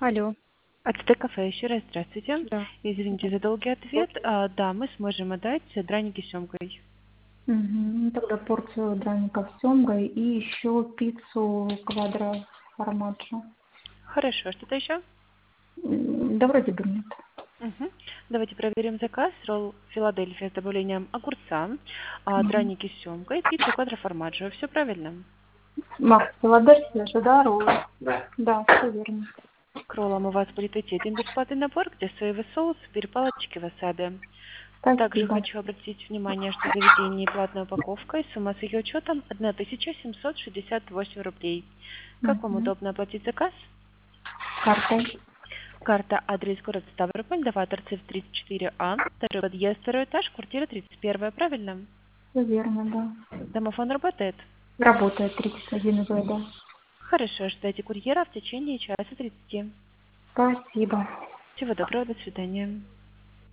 Алло, АТТ кафе, еще раз здравствуйте. да. Извините за долгий ответ. Да, мы сможем отдать драники с семгой. Ну, тогда порцию драников с семгой и еще пиццу квадро формаджо. Хорошо, что-то еще? Да вроде бы нет. Мгм. Давайте проверим заказ. Ролл Филадельфия с добавлением огурца, Мгм. драники с семгой, пицца квадроформаджо. Все правильно. Макс, Филадельфия же, да, роллы? Да, все верно. К роллам у вас будет идти один бесплатный набор, где соевый соус, 4 палочки васаби. Также Спасибо. хочу обратить внимание, что в заведении платная упаковка и сумма с ее учетом 1768 рублей. Как вам Мгм. удобно оплатить заказ? Картой. Карта, адрес город Ставрополь, Новаторцев 34А, второй подъезд, второй этаж, квартира 31, правильно? Все верно, да. Домофон работает? Работает 31 В, да. Хорошо, ждайте курьера в течение часа 30. Спасибо. Всего доброго, до свидания.